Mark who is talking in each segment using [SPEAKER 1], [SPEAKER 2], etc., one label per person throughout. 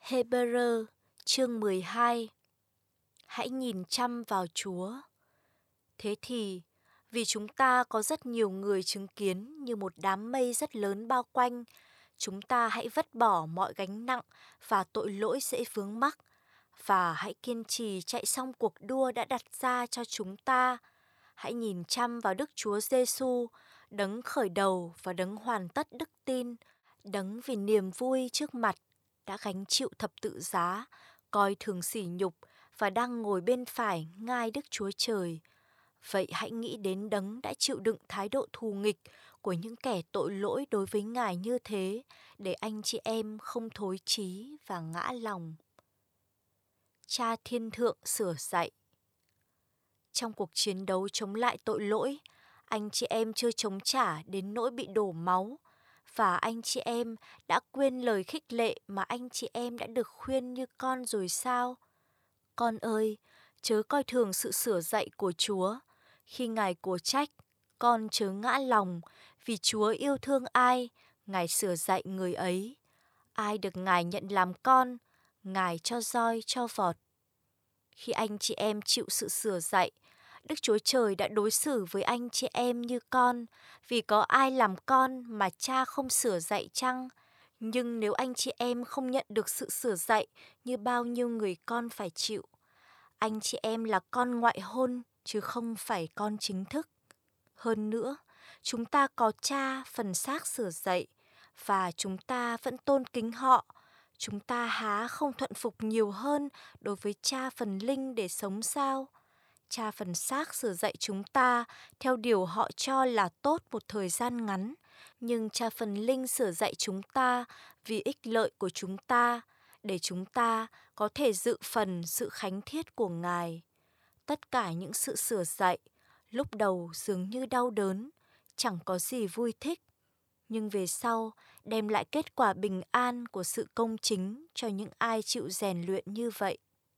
[SPEAKER 1] Hê-bơ-rơ chương 12. Hãy nhìn chăm vào Chúa. Thế thì, vì chúng ta có rất nhiều người chứng kiến như một đám mây rất lớn bao quanh, chúng ta hãy vứt bỏ mọi gánh nặng và tội lỗi dễ vướng mắc, và hãy kiên trì chạy xong cuộc đua đã đặt ra cho chúng ta. Hãy nhìn chăm vào Đức Chúa Giêsu, đấng khởi đầu và đấng hoàn tất đức tin, đấng vì niềm vui trước mặt đã gánh chịu thập tự giá, coi thường sỉ nhục và đang ngồi bên phải ngai Đức Chúa Trời. Vậy hãy nghĩ đến đấng đã chịu đựng thái độ thù nghịch của những kẻ tội lỗi đối với Ngài như thế, để anh chị em không thối chí và ngã lòng. Cha Thiên Thượng sửa dạy. Trong cuộc chiến đấu chống lại tội lỗi, anh chị em chưa chống trả đến nỗi bị đổ máu, và anh chị em đã quên lời khích lệ mà anh chị em đã được khuyên như con rồi sao? Con ơi, chớ coi thường sự sửa dạy của Chúa. Khi Ngài của trách, con chớ ngã lòng, vì Chúa yêu thương ai, Ngài sửa dạy người ấy. Ai được Ngài nhận làm con, Ngài cho roi cho vọt. Khi anh chị em chịu sự sửa dạy, Đức Chúa Trời đã đối xử với anh chị em như con, vì có ai làm con mà cha không sửa dạy chăng? Nhưng nếu anh chị em không nhận được sự sửa dạy như bao nhiêu người con phải chịu, anh chị em là con ngoại hôn chứ không phải con chính thức. Hơn nữa, chúng ta có cha phần xác sửa dạy, và chúng ta vẫn tôn kính họ. Chúng ta há không thuận phục nhiều hơn đối với cha phần linh để sống sao? Cha phần xác sửa dạy chúng ta theo điều họ cho là tốt một thời gian ngắn, nhưng cha phần linh sửa dạy chúng ta vì ích lợi của chúng ta, để chúng ta có thể dự phần sự khánh thiết của Ngài. Tất cả những sự sửa dạy, lúc đầu dường như đau đớn, chẳng có gì vui thích, nhưng về sau đem lại kết quả bình an của sự công chính cho những ai chịu rèn luyện như vậy.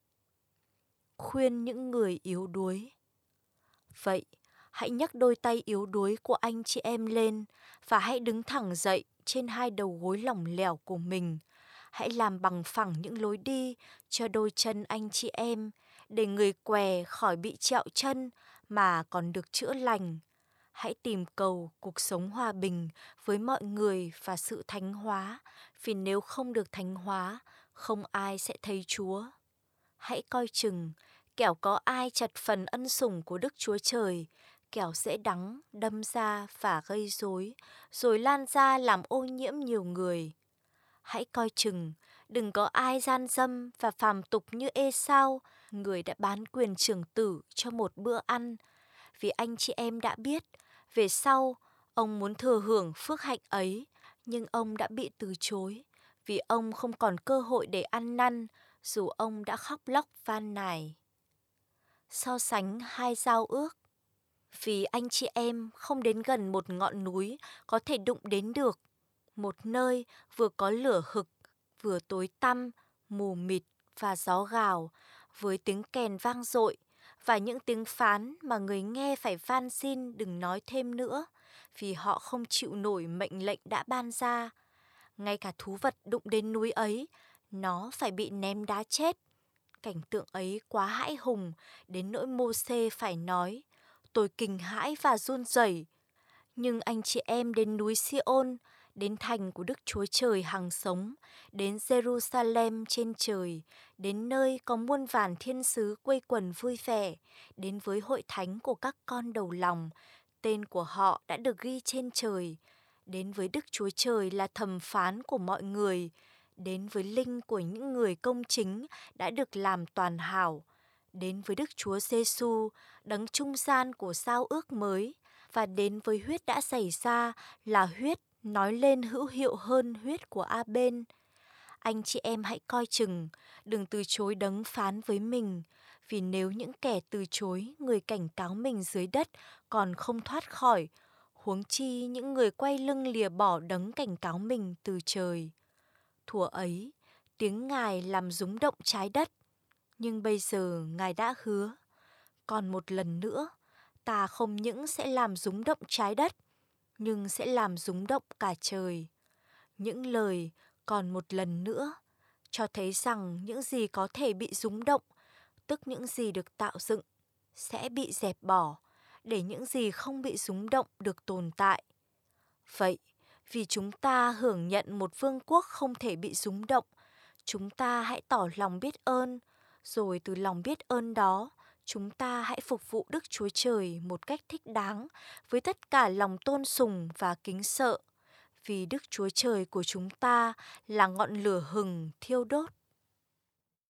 [SPEAKER 1] Khuyên những người yếu đuối. Vậy, hãy nhấc đôi tay yếu đuối của anh chị em lên và hãy đứng thẳng dậy trên hai đầu gối lỏng lẻo của mình. Hãy làm bằng phẳng những lối đi cho đôi chân anh chị em, để người què khỏi bị trẹo chân mà còn được chữa lành. Hãy tìm cầu cuộc sống hòa bình với mọi người và sự thánh hóa, vì nếu không được thánh hóa, không ai sẽ thấy Chúa. Hãy coi chừng, kẻo có ai chật phần ân sủng của Đức Chúa Trời, kẻo dễ đắng, đâm ra và gây rối, rồi lan ra làm ô nhiễm nhiều người. Hãy coi chừng, đừng có ai gian dâm và phàm tục như Ê-sau, người đã bán quyền trưởng tử cho một bữa ăn, vì anh chị em đã biết, về sau, ông muốn thừa hưởng phước hạnh ấy, nhưng ông đã bị từ chối, vì ông không còn cơ hội để ăn năn, dù ông đã khóc lóc van nài. So sánh hai giao ước. Vì anh chị em không đến gần một ngọn núi có thể đụng đến được, một nơi vừa có lửa hực, vừa tối tăm, mù mịt và gió gào, với tiếng kèn vang dội và những tiếng phán mà người nghe phải van xin đừng nói thêm nữa, vì họ không chịu nổi mệnh lệnh đã ban ra. Ngay cả thú vật đụng đến núi ấy, nó phải bị ném đá chết. Cảnh tượng ấy quá hãi hùng, đến nỗi Mô-sê phải nói, tôi kinh hãi và run rẩy. Nhưng anh chị em đến núi Si-ôn, đến thành của Đức Chúa Trời hằng sống, đến Jerusalem trên trời, đến nơi có muôn vàn thiên sứ quây quần vui vẻ, đến với hội thánh của các con đầu lòng, tên của họ đã được ghi trên trời, đến với Đức Chúa Trời là thẩm phán của mọi người, đến với linh của những người công chính đã được làm toàn hảo, đến với Đức Chúa Giêsu, đấng trung gian của giao ước mới, và đến với huyết đã xảy ra là huyết nói lên hữu hiệu hơn huyết của A-bên. Anh chị em hãy coi chừng, đừng từ chối đấng phán với mình, vì nếu những kẻ từ chối người cảnh cáo mình dưới đất còn không thoát khỏi, huống chi những người quay lưng lìa bỏ đấng cảnh cáo mình từ trời. Thuở ấy, tiếng Ngài làm rúng động trái đất, nhưng bây giờ Ngài đã hứa, còn một lần nữa, ta không những sẽ làm rúng động trái đất, nhưng sẽ làm rúng động cả trời. Những lời còn một lần nữa, cho thấy rằng những gì có thể bị rúng động, tức những gì được tạo dựng, sẽ bị dẹp bỏ, để những gì không bị rúng động được tồn tại. Vậy, vì chúng ta hưởng nhận một vương quốc không thể bị rúng động, chúng ta hãy tỏ lòng biết ơn, rồi từ lòng biết ơn đó, chúng ta hãy phục vụ Đức Chúa Trời một cách thích đáng với tất cả lòng tôn sùng và kính sợ, vì Đức Chúa Trời của chúng ta là ngọn lửa hừng thiêu đốt